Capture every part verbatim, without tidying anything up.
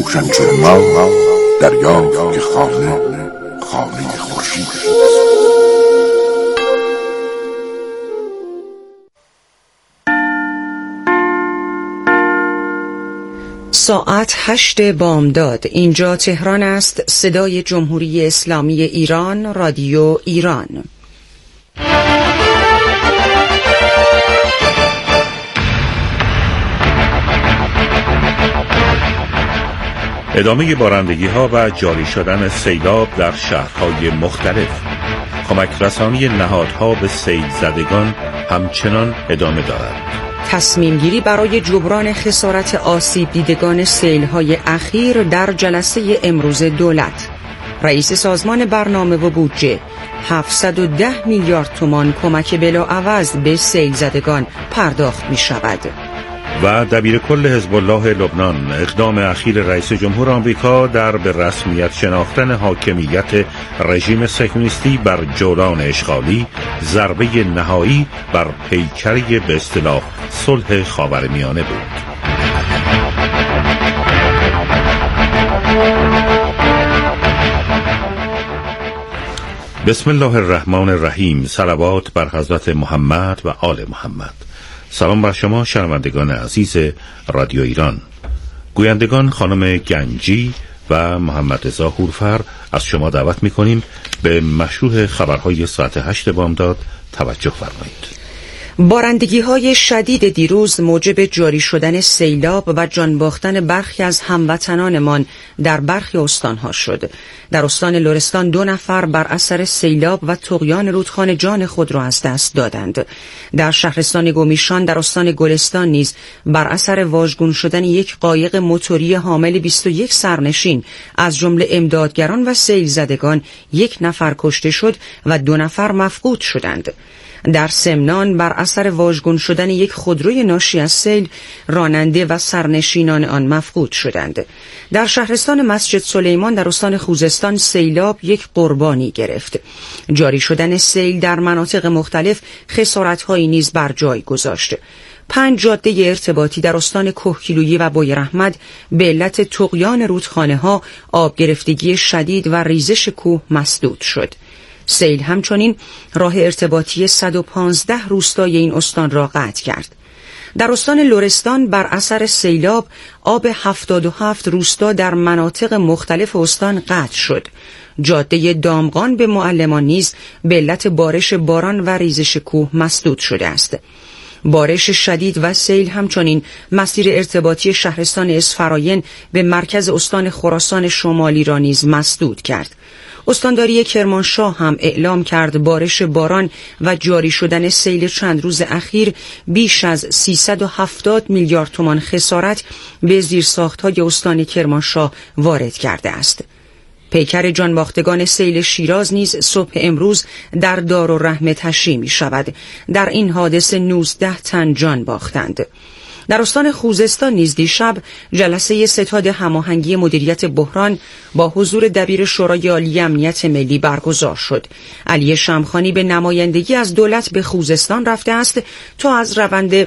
روشن چون ما دریا که خانه خانه خورشید. ساعت هشت بامداد. اینجا تهران است. صدای جمهوری اسلامی ایران، رادیو ایران. ادامه بارندگی ها و جاری شدن سیلاب در شهرهای مختلف. کمک رسانی نهادها به سیل زدگان همچنان ادامه دارد. تصمیم گیری برای جبران خسارت آسیب دیدگان سیل‌های اخیر در جلسه امروز دولت. رئیس سازمان برنامه و بودجه: هفتصد و ده میلیارد تومان کمک بلاعوض به سیل زدگان پرداخت می شود. و دبیر کل حزب الله لبنان: اقدام اخیر رئیس جمهور آمریکا در به رسمیت شناختن حاکمیت رژیم صهیونیستی بر جولان اشغالی ضربه نهایی بر پیکره به اصطلاح صلح خاورمیانه بود. بسم الله الرحمن الرحیم. صلوات بر حضرت محمد و آل محمد. سلام بر شما شنوندگان عزیز رادیو ایران. گویندگان خانم گنجی و محمد رضا هورفر از شما دعوت می‌کنیم به مشروع خبرهای ساعت هشت بامداد توجه فرمایید. بارندگی‌های شدید دیروز موجب جاری شدن سیلاب و جان باختن برخی از هموطنانمان در برخی استان‌ها شد. در استان لرستان دو نفر بر اثر سیلاب و طغیان رودخانه جان خود را از دست دادند. در شهرستان گومیشان در استان گلستان نیز بر اثر واژگون شدن یک قایق موتوری حامل بیست و یک سرنشین از جمله امدادگران و سیل زدگان یک نفر کشته شد و دو نفر مفقود شدند. در سمنان بر اثر واژگون شدن یک خودروی ناشی از سیل راننده و سرنشینان آن مفقود شدند. در شهرستان مسجد سلیمان در استان خوزستان سیلاب یک قربانی گرفت. جاری شدن سیل در مناطق مختلف خسارت‌هایی نیز بر جای گذاشت. پنج جاده ارتباطی در استان کهگیلویی و بویراحمد به علت طغیان رودخانه‌ها، آب گرفتگی شدید و ریزش کوه مسدود شد. سیل همچنین راه ارتباطی صد و پانزده روستای این استان را قطع کرد. در استان لرستان بر اثر سیلاب آب هفتاد و هفت روستا در مناطق مختلف استان قطع شد. جاده دامغان به معلمان نیز به علت بارش باران و ریزش کوه مسدود شده است. بارش شدید و سیل همچنین مسیر ارتباطی شهرستان اسفراین به مرکز استان خراسان شمالی را نیز مسدود کرد. استانداری کرمانشاه هم اعلام کرد بارش باران و جاری شدن سیل چند روز اخیر بیش از سیصد و هفتاد میلیارد تومان خسارت به زیرساخت‌های استان کرمانشاه وارد کرده است. پیکر جانباختگان سیل شیراز نیز صبح امروز در دارالرحمه تشییع می شود. در این حادثه نوزده تن جان باختند. در استان خوزستان نیز دیشب جلسه ستاد هماهنگی مدیریت بحران با حضور دبیر شورای عالی امنیت ملی برگزار شد. علی شمخانی به نمایندگی از دولت به خوزستان رفته است تا از روند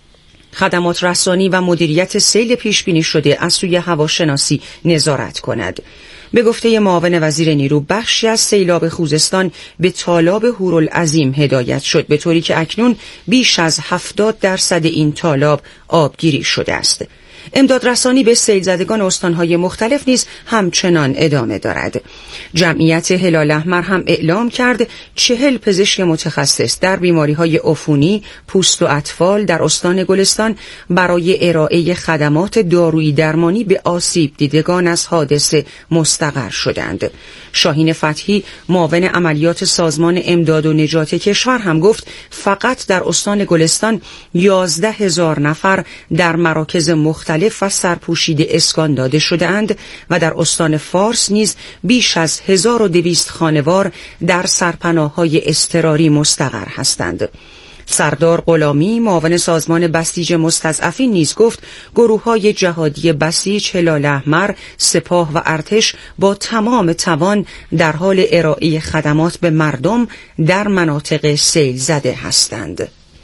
خدمات رسانی و مدیریت سیل پیش بینی شده از سوی هواشناسی نظارت کند. به گفته معاون وزیر نیرو بخشی از سیلاب خوزستان به تالاب هورالعظیم هدایت شد، به طوری که اکنون بیش از هفتاد درصد این تالاب آبگیری شده است. امداد رسانی به سیل زدگان استانهای مختلف نیز همچنان ادامه دارد. جمعیت هلال احمر هم اعلام کرد چهل پزشک متخصص در بیماریهای عفونی، پوست و اطفال در استان گلستان برای ارائه خدمات دارویی درمانی به آسیب دیدگان از حادثه مستقر شدند. شاهین فتحی معاون عملیات سازمان امداد و نجات کشور هم گفت فقط در استان گلستان یازده هزار نفر در مراکز مختلف و سرپوشیده اسکان داده شده اند و در استان فارس نیز بیش از هزار و دویست خانوار در سرپناه‌های اضطراری مستقر هستند. سردار غلامی معاون سازمان بسیج مستضعفین نیز گفت گروه‌های جهادی بسیج، هلال احمر، سپاه و ارتش با تمام توان در حال ارائه خدمات به مردم در مناطق سیل زده هستند.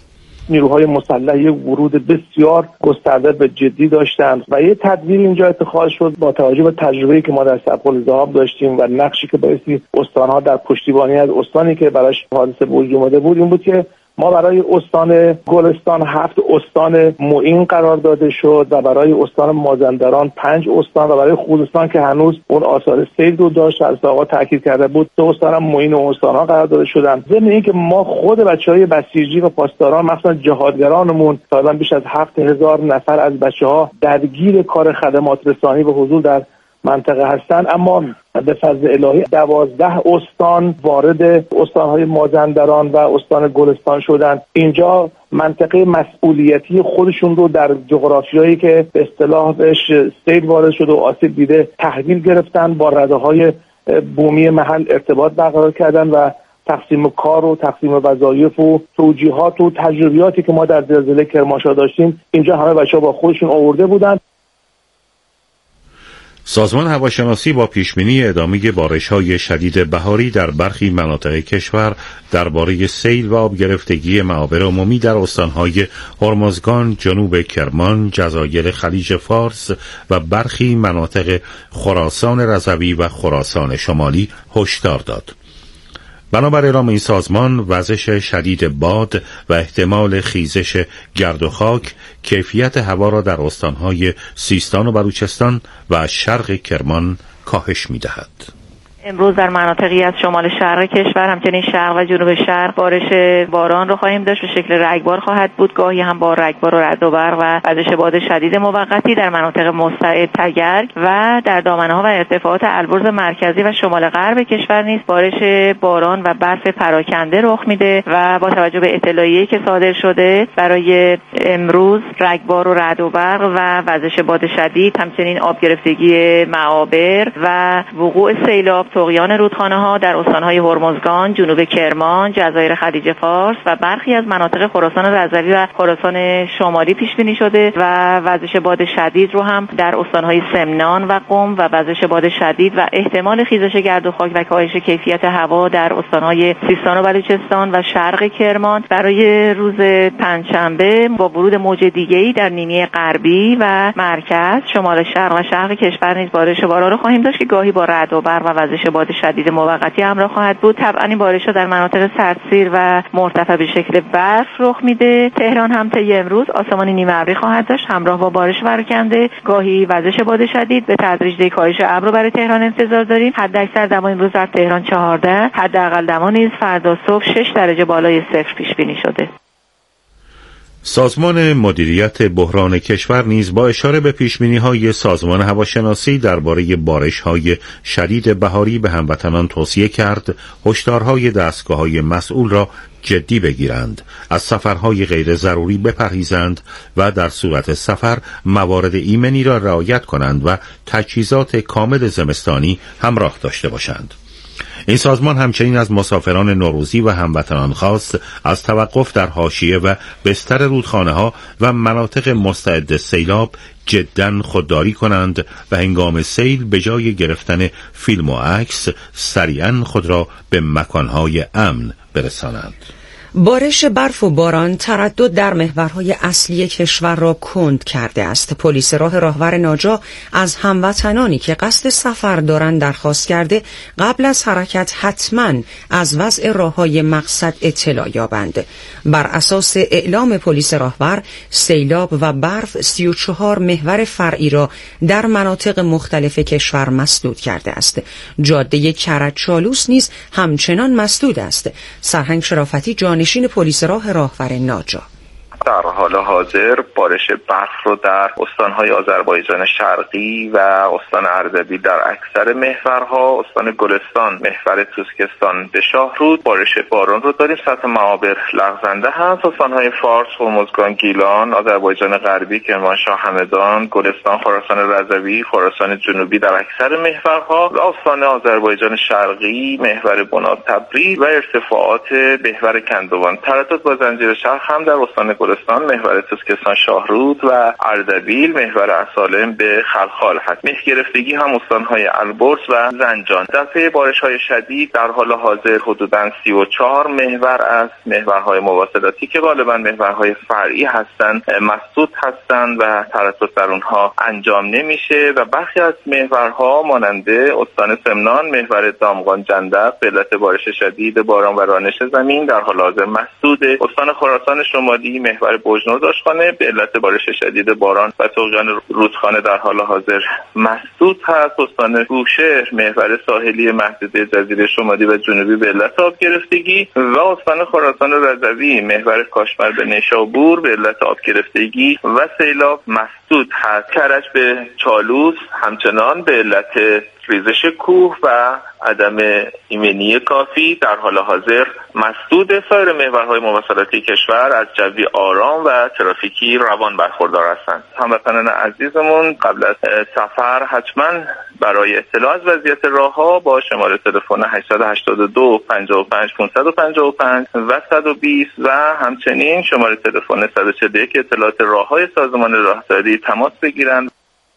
نیروهای مسلح یک ورود بسیار گسترده به جدی داشتند و یه تدبیر اینجا اتخاذ شد با توجه به تجربه‌ای که ما در سپه‌الذهاب داشتیم و نقشی که بایستی استان‌ها در پشتیبانی از استانی که براش حادثه به وجود اومده بود این بود که ما برای استان گلستان هفت استان معین قرار داده شد و برای استان مازندران پنج استان و برای خوزستان که هنوز اون آثار سیل رو داشت از آقا تاکید کرده بود دو استان هم معین و استان‌ها قرار داده شدن. ضمن اینکه ما خود بچهای بسیجی و پاسداران مثلا جهادگرانمون تقریبا بیش از هفت هزار نفر از بچه‌ها درگیر کار خدمات رسانی و حضور در منطقه هستند، اما به فضل الهی دوازده استان وارد استانهای مازندران و استان گلستان شدند. اینجا منطقه مسئولیتی خودشون رو در جغرافیایی که به اصطلاح بهش سیل وارد شده و آسیب دیده تحویل گرفتن، با رده‌های بومی محل ارتباط برقرار کردن و تقسیم کار و تقسیم وظایف و توجیهات و تجربیاتی که ما در زلزله کرمانشاه داشتیم اینجا همه بچه‌ها با خودشون آورده بودن. سازمان هواشناسی با پیشبینی ادامه بارش‌های شدید بهاری در برخی مناطق کشور درباره سیل و آب گرفتگی معابر عمومی در استان‌های هرمزگان، جنوب کرمان، جزایر خلیج فارس و برخی مناطق خراسان رضوی و خراسان شمالی هشدار داد. بنابر اعلام این سازمان، وزش شدید باد و احتمال خیزش گرد و خاک کیفیت هوا را در استانهای سیستان و بلوچستان و شرق کرمان کاهش می‌دهد. امروز در مناطقی از شمال شرق کشور همچنین شرق و جنوب شرق بارش باران رو خواهیم داشت به شکل رگبار خواهد بود، گاهی هم با رگبار و رعد و برق و وزش باد شدید موقتی در مناطق مستعد تگرگ و در دامنه‌ها و ارتفاعات البرز مرکزی و شمال غرب کشور نیز بارش باران و برف پراکنده رخ میده و با توجه به اطلاعیه‌ای که صادر شده برای امروز رگبار و رعد و برق و وزش باد شدید همچنین آب گرفتگی معابر و وقوع سیلاب طغیان رودخانه‌ها در استان‌های هرمزگان، جنوب کرمان، جزایر خلیج فارس و برخی از مناطق خراسان رضوی و خراسان شمالی پیش بینی شده و وزش باد شدید رو هم در استان‌های سمنان و قم و وزش باد شدید و احتمال خیزش گرد و خاک و کاهش کیفیت هوا در استان‌های سیستان و بلوچستان و شرق کرمان برای روز پنجشنبه با ورود موج دیگه‌ای در نیمه غربی و مرکز، شمال شرق و شرق کشور نیز بارش باران رو خواهیم داشت که گاهی با رعد و برق و وزش باد شدید موقتی همراه خواهد بود. طبعا این بارش‌ها در مناطق سردسیر و مرتفع به شکل برف رخ میده. تهران هم طی امروز آسمان نیمه ابری خواهد داشت همراه با بارش پراکنده، گاهی وزش باد شدید. به تدریج کاهش ابر برای تهران انتظار داریم. حداکثر دما امروز در تهران چهارده، حداقل دما نیز فردا صبح شش درجه بالای صفر پیش بینی شده. سازمان مدیریت بحران کشور نیز با اشاره به پیشبینی‌های سازمان هواشناسی درباره بارش‌های شدید بهاری به هموطنان توصیه کرد هشدارهای دستگاه‌های مسئول را جدی بگیرند، از سفرهای غیر ضروری بپرهیزند و در صورت سفر موارد ایمنی را رعایت کنند و تجهیزات کامل زمستانی همراه داشته باشند. این سازمان همچنین از مسافران نوروزی و هموطنان خواست از توقف در حاشیه و بستر رودخانه‌ها و مناطق مستعد سیلاب جداً خودداری کنند و هنگام سیل به جای گرفتن فیلم و عکس سریعاً خود را به مکانهای امن برسانند. بارش برف و باران تردد در محورهای اصلی کشور را کند کرده است. پلیس راه راهور ناجا از هموطنانی که قصد سفر دارند درخواست کرده قبل از حرکت حتماً از وضع راههای مقصد اطلاع یابند. بر اساس اعلام پلیس راهور، سیلاب و برف سی و چهار محور فرعی را در مناطق مختلف کشور مسدود کرده است. جاده کرج-چالوس نیز همچنان مسدود است. سرهنگ شرافتی جان نشین پلیس راه راهور ناجا: در حال حاضر بارش برف رو در استان‌های آذربایجان شرقی و استان اردبیل در اکثر محورها، استان گلستان، محور توسکستان به شاهرود بارش باران رو داریم. سطح معابر لغزنده هست. استان‌های فارس، هرمزگان، گیلان، آذربایجان غربی، کرمانشاه، همدان، گلستان، خراسان رضوی، خراسان جنوبی در اکثر محورها و استان آذربایجان شرقی، محور بنات تبریز و ارتفاعات محور کندوان. تردد با زنجیرشهر هم در استان گلستان گلستان محور توسکستان شاهرود و اردبیل محور اسالم به خلخال هست. مه گرفتگی هم استانهای البرز و زنجان. در پی بارش‌های شدید در حال حاضر حدوداً سی و چهار محور از محورهای مواصلاتی که غالباً محورهای فرعی هستند مسدود هستند و ترتب در اونها انجام نمیشه و برخی از محورها مانند استان سمنان محور دامغان جندب به علت بارش شدید باران و رانش زمین در حال حاضر مسدود. استان خراسان شمالی محور بوجنور داشتخانه به علت بارش شدید باران و طغیان رودخانه در حال حاضر مسدود هست. استان بوشهر محور ساحلی محدوده جزیره شمالی و جنوبی به علت آب گرفتگی و استان خراسان رضوی محور کاشمر به نیشابور به علت آب گرفتگی و سیلاب مسدود هست. کرج به چالوس همچنان به علت ریزش کوه و عدم ایمنی کافی در حال حاضر مسدود. سایر محورهای مواصلاتی کشور از جوی آرام و ترافیکی روان برخوردار هستند. هموطنان عزیزمون قبل از سفر حتما برای اطلاع از وضعیت راهها با شماره تلفن هشت هشت دو پنجاه و پنج پانصد و پنجاه و پنج و صد و بیست و همچنین شماره تلفن صد و چهل و یک اطلاعات راههای سازمان راهداری تماس بگیرند.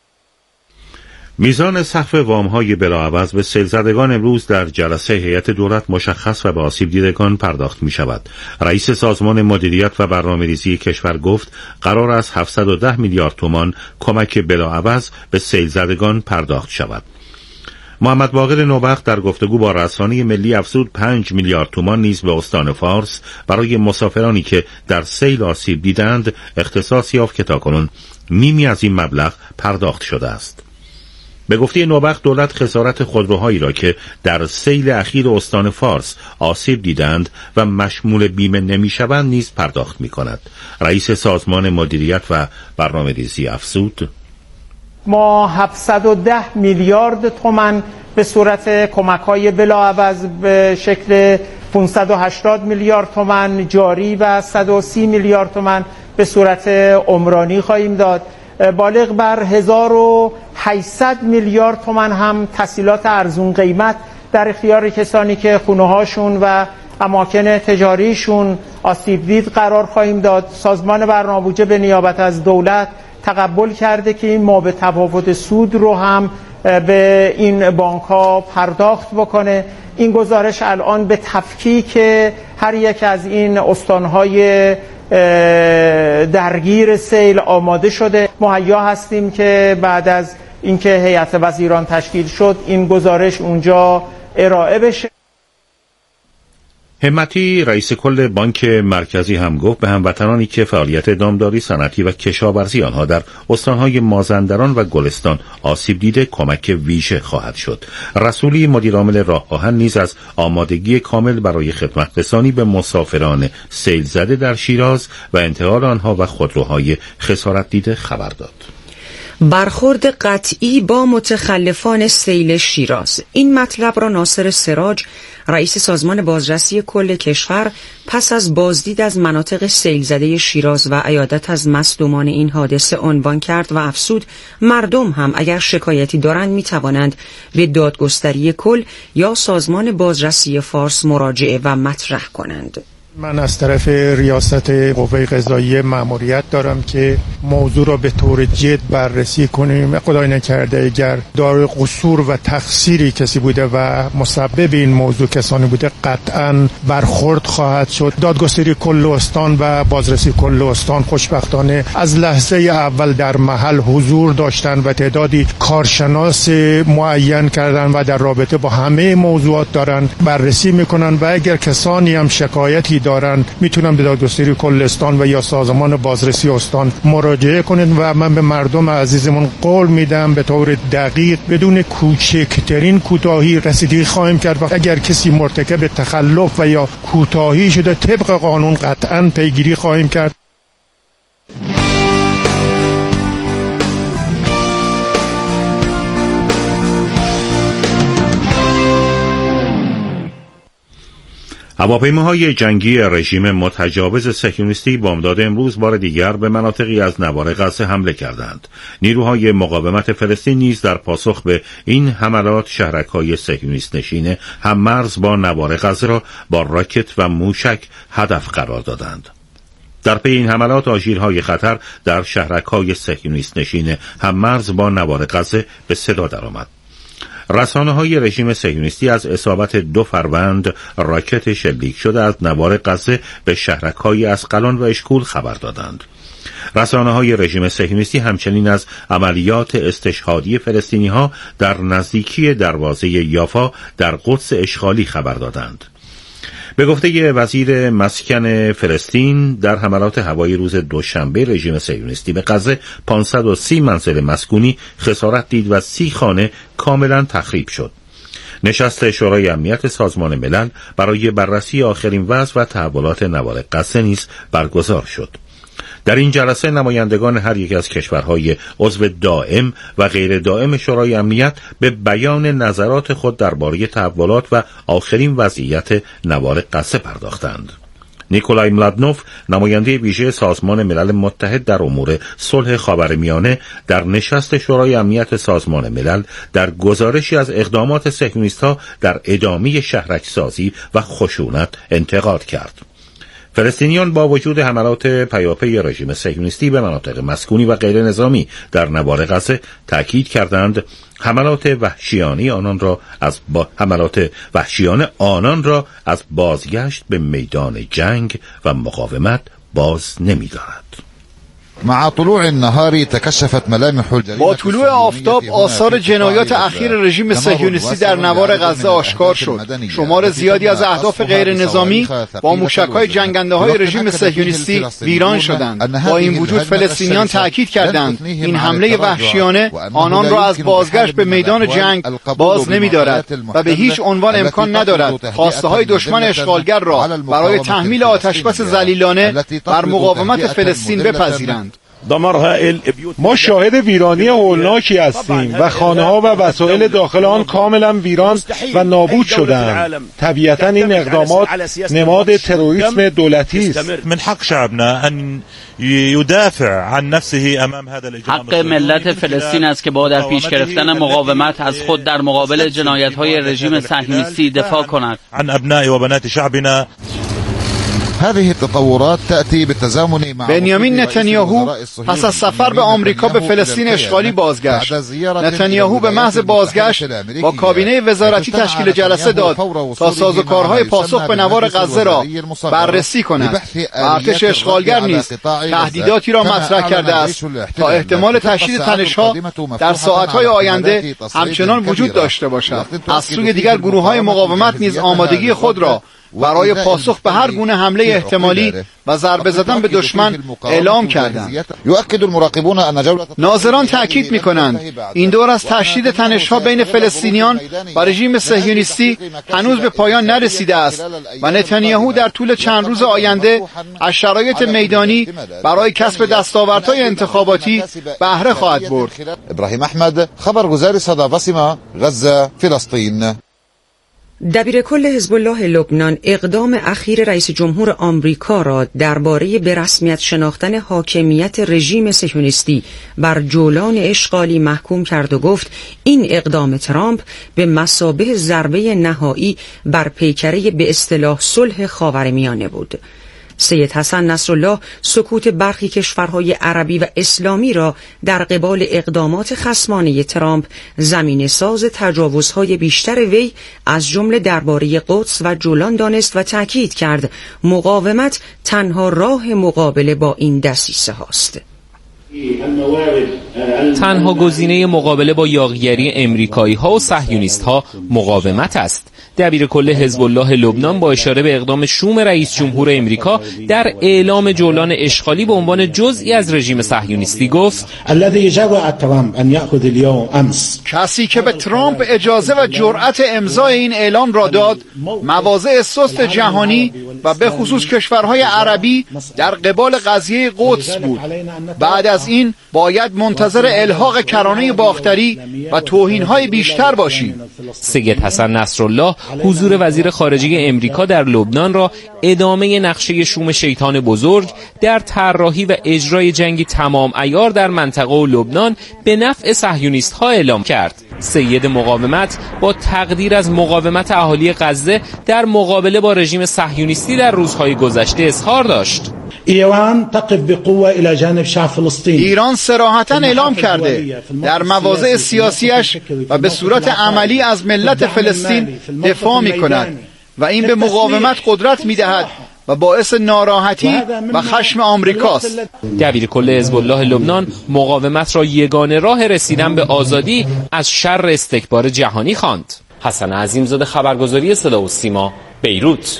میزان سقف وام‌های بلاعوض به سیلزدگان امروز در جلسه هیئت دولت مشخص و به آسیب دیدگان پرداخت می شود. رئیس سازمان مدیریت و برنامه‌ریزی کشور گفت قرار است هفتصد و ده میلیارد تومان کمک بلاعوض به سیلزدگان پرداخت شود. محمد باقر نوبخت در گفتگو با رسانه ملی افزود پنج میلیارد تومان نیز به استان فارس برای مسافرانی که در سیل آسیب دیدند اختصاص یافت که تاکنون نیمی از این مبلغ پرداخت شده است. به گفته نوبخت دولت خسارت خودروهایی را که در سیل اخیر استان فارس آسیب دیدند و مشمول بیمه نمی‌شوند نیز پرداخت می‌کند. رئیس سازمان مدیریت و برنامه‌ریزی افزود ما هفتصد و ده میلیارد تومان به صورت کمک‌های بلاعوض به شکل پانصد و هشتاد میلیارد تومان جاری و صد و سی میلیارد تومان به صورت عمرانی خواهیم داد. بالغ بر هزار و هشتصد میلیارد تومان هم تسهیلات ارزون قیمت در اختیار کسانی که خونه‌هاشون و اماکن تجاریشون آسیب دید قرار خواهیم داد. سازمان برنامه‌بودجه به نیابت از دولت تقبل کرده که این ما به تفاوت سود رو هم به این بانک‌ها پرداخت بکنه. این گزارش الان به تفکیک هر یک از این استان‌های درگیر سیل آماده شده. مهیا هستیم که بعد از اینکه هیئت وزیران تشکیل شد این گزارش اونجا ارائه بشه. همتی رئیس کل بانک مرکزی هم گفت به هموطنانی که فعالیت دامداری صنعتی و کشاورزی آنها در استانهای مازندران و گلستان آسیب دیده کمک ویژه خواهد شد. رسولی مدیرعامل راه آهن نیز از آمادگی کامل برای خدمت رسانی به مسافران سیل زده در شیراز و انتقال آنها و خودروهای خسارت دیده خبر داد. برخورد قطعی با متخلفان سیل شیراز. این مطلب را ناصر سراج رئیس سازمان بازرسی کل کشور پس از بازدید از مناطق سیل زده شیراز و عیادت از مصدومان این حادثه عنوان کرد و افزود مردم هم اگر شکایتی دارند می توانند به دادگستری کل یا سازمان بازرسی فارس مراجعه و مطرح کنند. من از طرف ریاست قوه قضاییه مأموریت دارم که موضوع را به طور جد بررسی کنیم. خدای نکرده اگر دارای قصور و تقصیری کسی بوده و مسبب این موضوع کسانی بوده قطعاً برخورد خواهد شد. دادگستری کل استان و بازرسی کل استان خوشبختانه از لحظه اول در محل حضور داشتن و تعدادی کارشناس معین کردن و در رابطه با همه موضوعات دارن بررسی میکنن و اگر کسانی هم شکایتی دارن میتونن به دادگستری کل استان و یا سازمان بازرسی استان مراجعه کنند و من به مردم عزیزمون قول میدم به طور دقیق بدون کوچکترین کوتاهی رسیدگی خواهیم کرد و اگر کسی مرتکب تخلف و یا کوتاهی شده طبق قانون قطعاً پیگیری خواهیم کرد. هواپیماهای جنگی رژیم متجاوز صهیونیستی بامداد امروز بار دیگر به مناطقی از نوار غزه حمله کردند. نیروهای مقاومت فلسطین نیز در پاسخ به این حملات شهرک‌های صهیونیست نشین هم‌مرز با نوار غزه را با راکت و موشک هدف قرار دادند. در پی این حملات آژیرهای خطر در شهرک‌های صهیونیست نشین هممرز با نوار غزه به صدا درآمد. رسانه‌های رژیم صهیونیستی از اصابت دو فروند راکت شلیک شده از نوار غزه به شهرک‌های اسقلان و اشکول خبر دادند. رسانه‌های رژیم صهیونیستی همچنین از عملیات استشهادی فلسطینی‌ها در نزدیکی دروازه یافا در قدس اشغالی خبر دادند. به گفته وزیر مسکن فلسطین، در حملات هوایی روز دوشنبه رژیم صهیونیستی به غزه پانصد و سی منزل مسکونی خسارت دید و سی خانه کاملا تخریب شد. نشست شورای امنیت سازمان ملل برای بررسی آخرین وضع و تحولات نوار غزه نیز برگزار شد. در این جلسه نمایندگان هر یک از کشورهای عضو دائم و غیر دائم شورای امنیت به بیان نظرات خود درباره تحولات و آخرین وضعیت نوار غزه پرداختند. نیکولای ملادنوف، نماینده ویژه سازمان ملل متحد در امور صلح خاورمیانه، در نشست شورای امنیت سازمان ملل در گزارشی از اقدامات صهیونیست‌ها در ادامه شهرک‌سازی و خشونت انتقاد کرد. فلسطینیان با وجود حملات پیاپی رژیم صهیونیستی به مناطق مسکونی و غیر نظامی در نوار غزه تاکید کردند حملات وحشیانه آنان را از با حملات وحشیانه آنان را از بازگشت به میدان جنگ و مقاومت باز نمی‌دارد. مع طلوع النهار تكشفت ملامح الجريمة. با طلوع آفتاب آثار جنایات اخیر رژیم صهیونیستی در نوار غزه آشکار شد. شمار زیادی از اهداف غیر نظامی با موشک‌های جنگنده‌های رژیم صهیونیستی ویران شدند. با این وجود فلسطینیان تاکید کردند این حمله وحشیانه آنان را از بازگشت به میدان جنگ باز نمی‌دارد و به هیچ عنوان امکان ندارد خواسته‌های دشمن اشغالگر را برای تحمیل آتش‌بس ذلیلانه بر مقاومت فلسطین بپذیرند. ما شاهد ویرانی هولناکی هستیم و خانه‌ها و وسایل داخل آن کاملا ویران و نابود شدند. طبیعتا این اقدامات نماد تروریسم دولتی است. من حق شعبنا ان يدافع عن نفسه امام هذا الاجرام. حق ملت فلسطین است که با در پیش گرفتن مقاومت از خود در مقابل جنایت‌های رژیم صهیونیستی دفاع کند. عن ابناء و بنات شعبنا. هذه التطورات تأتي بالتزامن مع بنیامین نتانیاهو پس از سفر به آمریکا به فلسطین اشغالی بازگشت. نتانیاهو به محض بازگشت با کابینه وزارتی تشکیل جلسه داد تا سازوکارهای پاسخ به نوار غزه را بررسی کند. ارتش اشغالگر نیز تهدیداتی را مطرح کرده است تا احتمال تشدید تنش‌ها در ساعت‌های آینده همچنان وجود داشته باشد. از سوی دیگر گروه‌های مقاومت نیز آمادگی خود را برای پاسخ به هر گونه حمله احتمالی و ضربه زدن به دشمن اعلام کردند. ناظران تأکید می‌کنند این دور از تشدید تنش‌ها بین فلسطینیان و رژیم صهیونیستی هنوز به پایان نرسیده است و نتانیاهو در طول چند روز آینده از شرایط میدانی برای کسب دستاوردهای انتخاباتی بهره خواهد برد. ابراهیم احمد، خبرگزار صدا و سیما، غزه، فلسطین. دبیرکل حزب الله لبنان اقدام اخیر رئیس جمهور آمریکا را درباره به رسمیت شناختن حاکمیت رژیم صهیونیستی بر جولان اشغالی محکوم کرد و گفت این اقدام ترامپ به مثابه ضربه نهایی بر پیکره به اصطلاح صلح خاورمیانه بود. سید حسن نصرالله سکوت برخی کشورهای عربی و اسلامی را در قبال اقدامات خصمانه ترامپ زمینه ساز تجاوزهای بیشتر وی از جمله درباره قدس و جولان دانست و تاکید کرد مقاومت تنها راه مقابله با این دسیسه هاست. تنها گزینه مقابله با یاغیگری امریکایی ها و صهیونیست ها مقاومت است. دبیرکل حزب الله لبنان با اشاره به اقدام شوم رئیس جمهور امریکا در اعلام جولان اشغالی به عنوان جزئی از رژیم صهیونیستی گفت الذي جرأ ترامپ ان ياخذ اليوم امس. کسی که به ترامپ اجازه و جرأت امضای این اعلام را داد مواضع سست جهانی و به خصوص کشورهای عربی در قبال قضیه قدس بود. بعد از این باید منتظر الحاق کرانه باختری و توهین‌های بیشتر باشیم. سید حسن نصرالله حضور وزیر خارجه امریکا در لبنان را ادامه نقشه شوم شیطان بزرگ در طراحی و اجرای جنگی تمام عیار در منطقه و لبنان به نفع صهیونیست‌ها اعلام کرد. سید مقاومت با تقدیر از مقاومت اهالی غزه در مقابله با رژیم صهیونیستی در روزهای گذشته اظهار داشت. ایران تقف بقوه الى جانب شعب فلسطین. ایران صراحتاً اعلام کرده در مواضع سیاسیش و به صورت عملی از ملت فلسطین دفاع می‌کند و این به مقاومت قدرت می‌دهد و باعث ناراحتی و خشم آمریکاست. دبیر کل حزب الله لبنان مقاومت را یگانه راه رسیدن به آزادی از شر استکبار جهانی خواند. حسن عظیمزاده، خبرگزاری صدا و سیما، بیروت.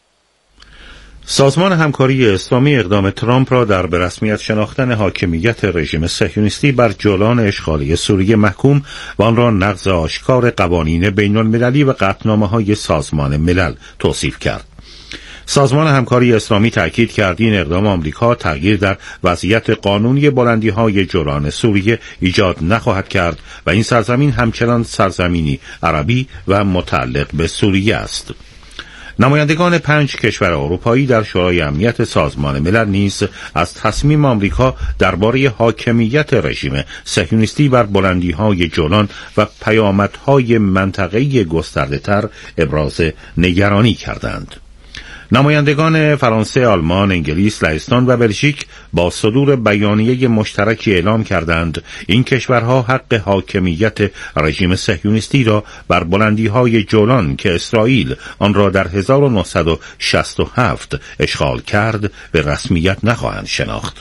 سازمان همکاری اسلامی اقدام ترامپ را در به رسمیت شناختن حاکمیت رژیم صهیونیستی بر جولان اشغالی سوریه محکوم و آن را نقض آشکار قوانین بین المللی و قطعنامه‌های سازمان ملل توصیف کرد. سازمان همکاری اسلامی تأکید کرد این اقدام آمریکا تغییر در وضعیت قانونی بلندی‌های جولان سوریه ایجاد نخواهد کرد و این سرزمین همچنان سرزمینی عربی و متعلق به سوریه است. نمایندگان پنج کشور اروپایی در شورای امنیت سازمان ملل نیز از تصمیم آمریکا درباره حاکمیت رژیم صهیونیستی بر بلندی‌های جولان و پیامدهای منطقه‌ای گسترده‌تر ابراز نگرانی کردند. نمایندگان فرانسه، آلمان، انگلیس، لهستان و بلژیک با صدور بیانیه مشترکی اعلام کردند این کشورها حق حاکمیت رژیم صهیونیستی را بر بلندی‌های جولان که اسرائیل آن را در هزار و نهصد و شصت و هفت اشغال کرد به رسمیت نخواهند شناخت.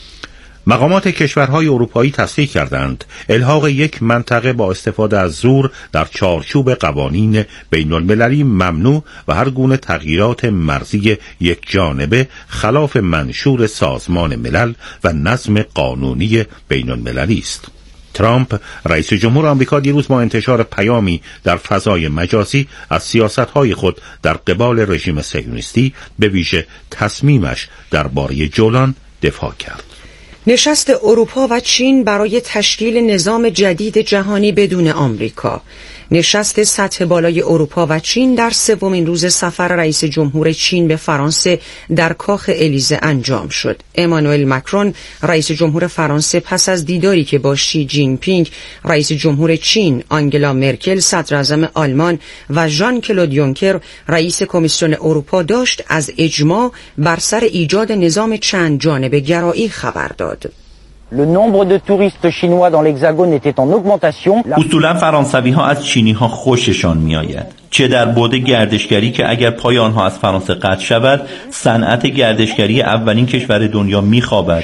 مقامات کشورهای اروپایی تصریح کردند الحاق یک منطقه با استفاده از زور در چارچوب قوانین بین المللی ممنوع و هر گونه تغییرات مرزی یک جانبه خلاف منشور سازمان ملل و نظم قانونی بین المللی است. ترامپ رئیس جمهور آمریکا دیروز با انتشار پیامی در فضای مجازی از سیاست‌های خود در قبال رژیم صهیونیستی به ویژه تصمیمش درباره جولان دفاع کرد. نشست اروپا و چین برای تشکیل نظام جدید جهانی بدون آمریکا. نشست سطح بالای اروپا و چین در سومین روز سفر رئیس جمهور چین به فرانسه در کاخ الیزه انجام شد. امانوئل مکرون رئیس جمهور فرانسه پس از دیداری که با شی جین پینگ رئیس جمهور چین، آنگلا مرکل صدر اعظم آلمان و ژان کلود یونکر رئیس کمیسیون اروپا داشت، از اجماع بر سر ایجاد نظام چند جانبه گرایی خبر داد. Le nombre de touristes chinois dans l'Hexagone était en augmentation. اصولا فرانسوی ها از چینی ها خوششان می آید، چه در بعد گردشگری که اگر پای آنها از فرانسه قطع شود صنعت گردشگری اولین کشور دنیا می خوابد،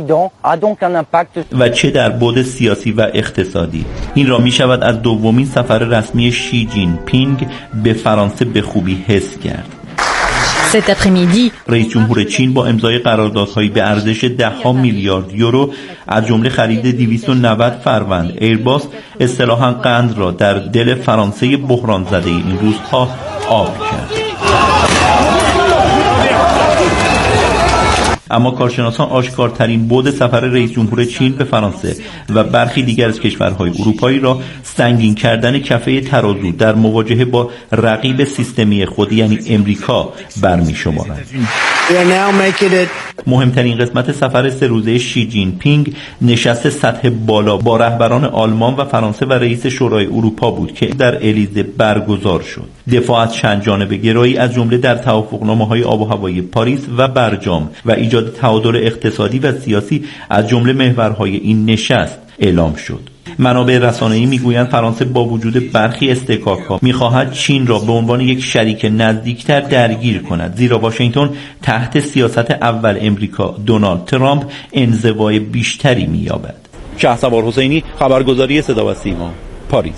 و چه در بعد سیاسی و اقتصادی. این را می شود از دومین سفر رسمی شی جین پینگ به فرانسه به خوبی حس کرد. Cet après-midi رئیس جمهور چین با امضای قراردادهایی به ارزش ده ها میلیارد یورو از جمله خرید دویست و نود فروند ایرباس اصطلاحاً قند را در دل فرانسه بحران زده این روزها آب کرد. اما کارشناسان آشکارترین بعد سفر رئیس جمهور چین به فرانسه و برخی دیگر از کشورهای اروپایی را سنگین کردن کفه ترازو در مواجهه با رقیب سیستمی خود یعنی امریکا برمی شمارند. مهمترین قسمت سفر سه روزه شی جین پینگ نشست سطح بالا با رهبران آلمان و فرانسه و رئیس شورای اروپا بود که در الیزه برگزار شد. دفاع از چند جانبه گرایی از جمله در توافقنامه‌های آب و هوایی پاریس و برجام و ایجاد تعادل اقتصادی و سیاسی از جمله محورهای این نشست اعلام شد. منابع رسانه‌ای میگویند فرانسه با وجود برخی استکاک‌ها می‌خواهد چین را به عنوان یک شریک نزدیکتر درگیر کند، زیرا واشنگتن تحت سیاست اول امریکا دونالد ترامپ انزوای بیشتری می‌یابد. شهسوار حسینی، خبرگزاری صدا و سیما، پاریس.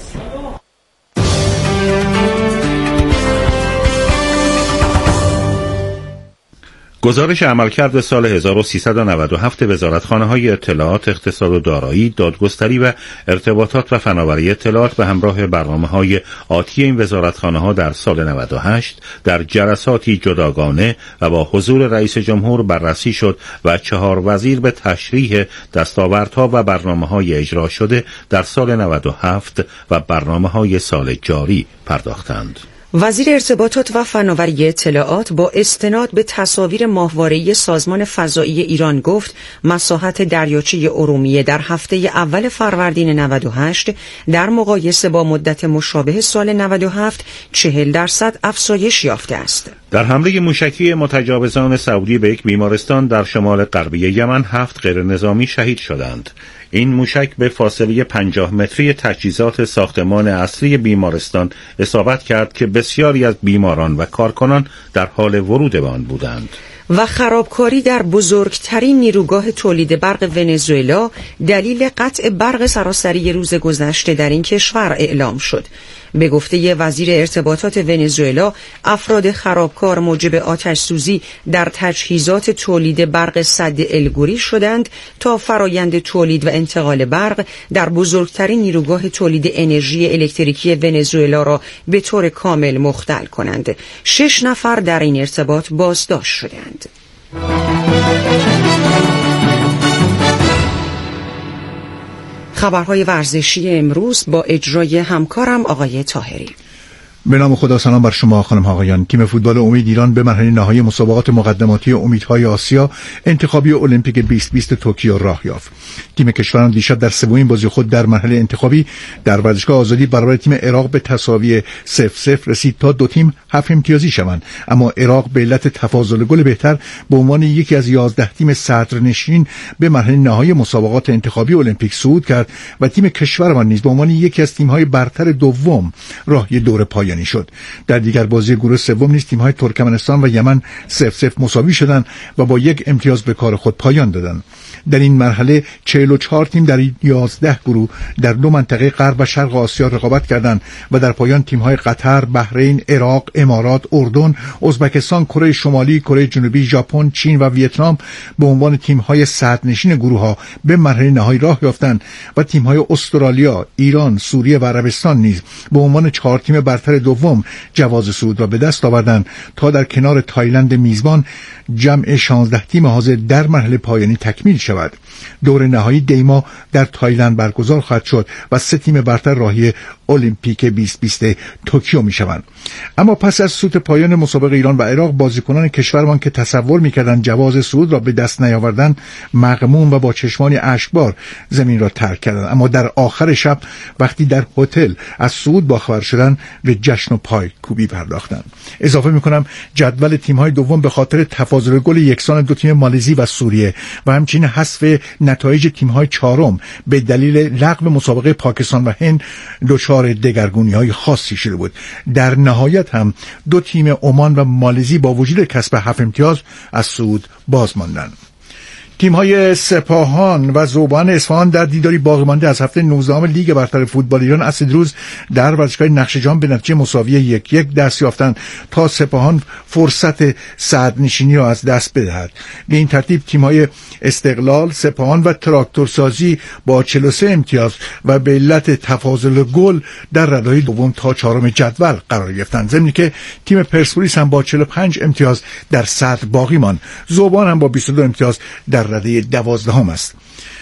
گزارش عملکرد سال هزار و سیصد و نود و هفت وزارتخانه‌های اطلاعات، اقتصاد و دارایی، دادگستری و ارتباطات و فناوری اطلاعات به همراه برنامه‌های آتی این وزارتخانه‌ها در سال نود و هشت در جلساتی جداگانه و با حضور رئیس جمهور بررسی شد و چهار وزیر به تشریح دستاوردها و برنامه‌های اجرا شده در سال نود و هفت و برنامه‌های سال جاری پرداختند. وزیر ارتباطات و فناوری اطلاعات با استناد به تصاویر ماهواره‌ای سازمان فضایی ایران گفت مساحت دریاچه ارومیه در هفته اول فروردین نود و هشت در مقایسه با مدت مشابه سال نود و هفت چهل درصد افزایش یافته است. در حمله موشکی متجاوزان سعودی به یک بیمارستان در شمال غربی یمن هفت غیر نظامی شهید شدند. این موشک به فاصله پنجاه متری تجهیزات ساختمان اصلی بیمارستان اصابت کرد که بسیاری از بیماران و کارکنان در حال ورود به آن بودند. و خرابکاری در بزرگترین نیروگاه تولید برق ونزوئلا دلیل قطع برق سراسری روز گذشته در این کشور اعلام شد. به گفته وزیر ارتباطات ونزوئلا، افراد خرابکار موجب آتش سوزی در تجهیزات تولید برق سد الگوری شدند تا فرایند تولید و انتقال برق در بزرگترین نیروگاه تولید انرژی الکتریکی ونزوئلا را به طور کامل مختل کنند. شش نفر در این ارتباط بازداشت شدند. خبرهای ورزشی امروز با اجرای همکارم آقای طاهری. به نام خدا، سلام بر شما خانم آقایان. تیم فوتبال امید ایران به مرحله نهایی مسابقات مقدماتی امیدهای آسیا انتخابی المپیک بیست بیست توکیو راه یافت. تیم کشوران دیشب در سومین بازی خود در مرحله انتخابی در ورزشگاه آزادی برابر تیم عراق به تساوی صفر صفر رسید تا دو تیم هفت امتیازی شوند، اما عراق به علت تفاضل گل بهتر به عنوان یکی از یازده تیم صدرنشین به مرحله نهایی مسابقات انتخابی المپیک صعود کرد و تیم کشورمان نیز به عنوان یکی از تیم‌های برتر دوم راهی دور پایانی شد. در دیگر بازی گروه سوم نیز تیم‌های ترکمنستان و یمن صفر صفر مساوی شدند و با یک امتیاز به کار خود پایان دادند. در این مرحله چهل و چهار تیم در یازده گروه در دو منطقه غرب و شرق آسیا رقابت کردند و در پایان تیم‌های قطر، بحرین، عراق، امارات، اردن، ازبکستان، کره شمالی، کره جنوبی، ژاپن، چین و ویتنام به عنوان تیم‌های صدرنشین گروه‌ها به مرحله نهایی راه یافتند و تیم‌های استرالیا، ایران، سوریه و عربستان نیز به عنوان چهار تیم برتر دوم جواز صعود را به دست آوردند تا در کنار تایلند میزبان جمع شانزده تیم حاضر در مرحله پایانی تکمیل شود. دور نهایی دیما در تایلند برگزار خواهد شد و سه تیم برتر راهی المپیک بیست بیست توکیو می شوند. اما پس از سوت پایان مسابقه ایران و عراق، بازیکنان کشورمان که تصور می‌کردند جواز صعود را به دست نیاوردند مغموم و با چشمانی اشکبار زمین را ترک کردند، اما در آخر شب وقتی در هتل از صعود باخبر شدند به جشن و پای کوبی پرداختند. اضافه می‌کنم جدول تیم‌های دوم به خاطر تفاضل گل یکسان دو تیم مالزی و سوریه و همچنین حذف نتایج تیم‌های چهارم به دلیل لغو مسابقه پاکستان و هند دچار دگرگونی‌های خاصی شده بود. در نهایت هم دو تیم عمان و مالزی با وجود کسب هفت امتیاز از صعود باز ماندند. تیم‌های سپاهان و ذوبان اصفهان در دیداری باقی مانده از هفته نوزدهم لیگ برتر فوتبال ایران اسیدروز در ورزشگاه نقشه‌جان به نتیجه مساوی یک یک دست یافتند تا سپاهان فرصت صدرنشینی را از دست بدهد. به این ترتیب تیم‌های استقلال، سپاهان و تراکتورسازی با چهل و سه امتیاز و به علت تفاضل گل در رده‌های دوم تا چهارم جدول قرار گرفتند، ضمن که تیم پرسپولیس هم با چهل و پنج امتیاز در صدر باقی ماند. ذوبان هم با بیست و دو امتیاز در رده دوازدهم است.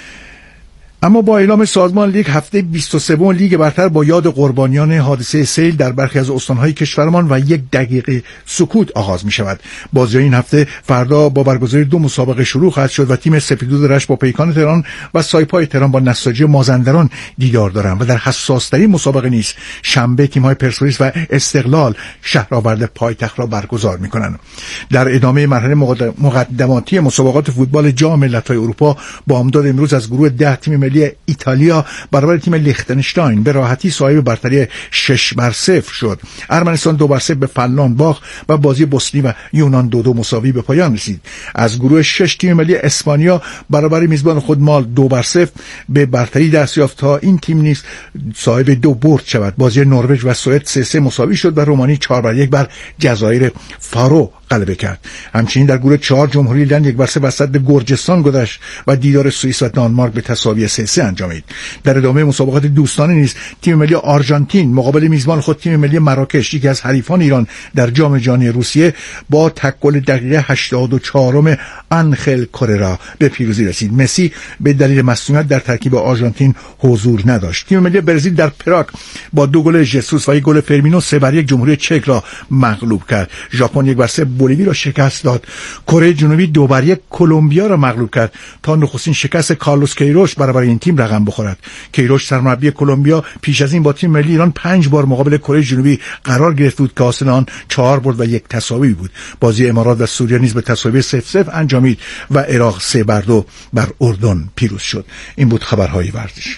اما با اعلام سازمان لیگ هفته بیست و سه لیگ برتر با یاد قربانیان حادثه سیل در برخی از استان‌های کشورمان و یک دقیقه سکوت آغاز می شود. بازی این هفته فردا با برگزاری دو مسابقه شروع خواهد شد و تیم سپیدود رشت با پیکان تهران و سایپای تهران با نساجی مازندران دیدار دارند و در حساس‌ترین مسابقه نیز شنبه تیم‌های پرسپولیس و استقلال شهرآورد پایتخت را برگزار می‌کنند. در ادامه مرحله مقدماتی مسابقات فوتبال جام ملت‌های اروپا با امداد امروز از گروه ده تیم ایتالیا برابر تیم لیختنشتاین به راحتی صاحب برتری شش بر صفر شد. ارمنستان دو بر صفر به فنلاند باخت و بازی بوسنی و یونان دو دو مساوی به پایان رسید. از گروه شش تیم ملی اسپانیا برابر میزبان خود مال دو بر صفر به برتری دست یافت تا این تیم نیز صاحب دو برد شود. بازی نروژ و سوئد سه سه مساوی شد و رومانی چهار بر یک بر جزایر فارو غلبه کرد. همچنین در گروه چهار جمهوری ایرلند یک بر سه بر صد گرجستان گذشت و دیدار سوئیس و دانمارک به تساوی سه سه انجامید. در ادامه مسابقات دوستانه نیز تیم ملی آرژانتین مقابل میزبان خود تیم ملی مراکش، یکی از حریفان ایران در جام جهانی روسیه، با تک گل دقیقه هشتاد و چهار آنخل کوررا به پیروزی رسید. مسی به دلیل مصونیت در ترکیب آرژانتین حضور نداشت. تیم ملی برزیل در پراگ با دو گل ژسوس و یک گل فرمینو سه بر یک جمهوری چک را مغلوب کرد. ژاپن یک بر سه بولیوی را شکست داد. کره جنوبی دو بر یک کلمبیا را مغلوب کرد تا نخستین شکست کارلوس کیروش برابر این تیم رقم بخورد. کیروش سرمربی کلمبیا پیش از این با تیم ملی ایران پنج بار مقابل کره جنوبی قرار گرفت بود که حاصل آن چهار برد و یک تساوی بود. بازی امارات و سوریه نیز به تساوی صفر صفر انجامید و عراق سه بر دو بر اردن پیروز شد. این بود خبرهای ورزش.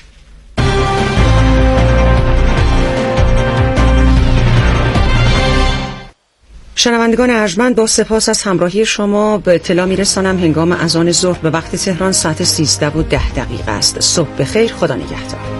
شنوندگان ارجمند، با سپاس از همراهی شما به اطلاع میرسانم هنگام اذان ظهر به وقت تهران ساعت سیزده و ده دقیقه است. صبح بخیر، خدا نگهدار.